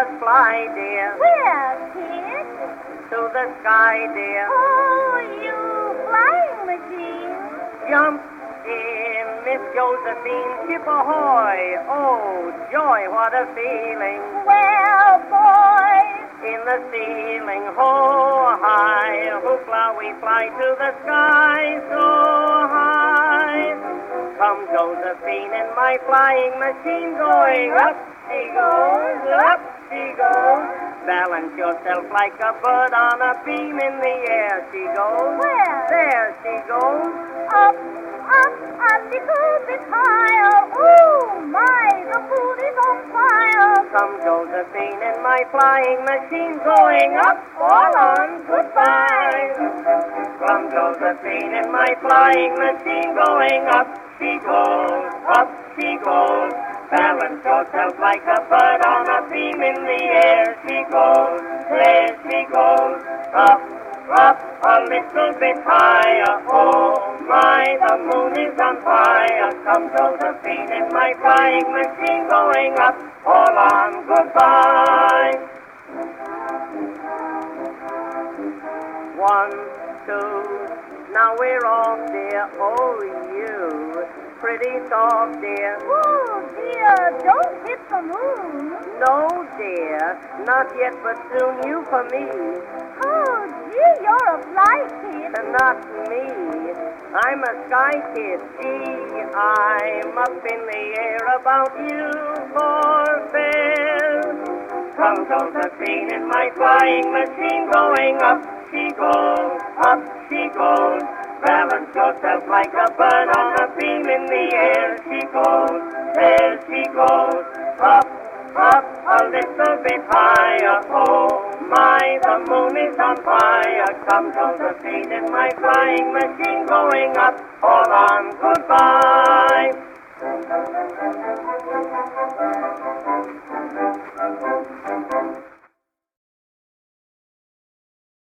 us fly, dear. Where, kid? To the sky, dear. Oh, you flying machine. Jump in, Miss Josephine, ship ahoy. Oh, joy, what a feeling. Well, boys. In the ceiling, ho high, hoopla, we fly to the sky so high. Come, Josephine, in my flying machine, going up she goes, up she goes. Balance yourself like a bird on a beam in the air she goes. Where? There she goes. Up, up, a little bit higher. Oh, my, the moon is on fire. Come, Josephine, in my flying machine, going up, all on, goodbye. Come, Josephine, in my flying machine, going up she goes. Balance yourself like a bird on a beam in the air she goes. There she goes. Up, up, a little bit higher. Oh, my, the moon is on fire. Come, Josephine, in my flying machine, going up, all on, goodbye. 1, 2, now we're off, dear. Oh, you, pretty soft, dear. Oh, dear, don't hit the moon. No, dear, not yet, but soon you for me. Oh, gee, you're a fly kid. And not me. I'm a sky kid. Gee, I'm up in the air about you for fair. Come, Josephine, in my flying machine, going up she goes, up she goes. Balance yourself like a bird on a beam in the air she goes. There she goes. Up, up, a little bit higher. Oh, my, the moon is on fire. Come, Josephine, in my flying machine, going up, all on, goodbye.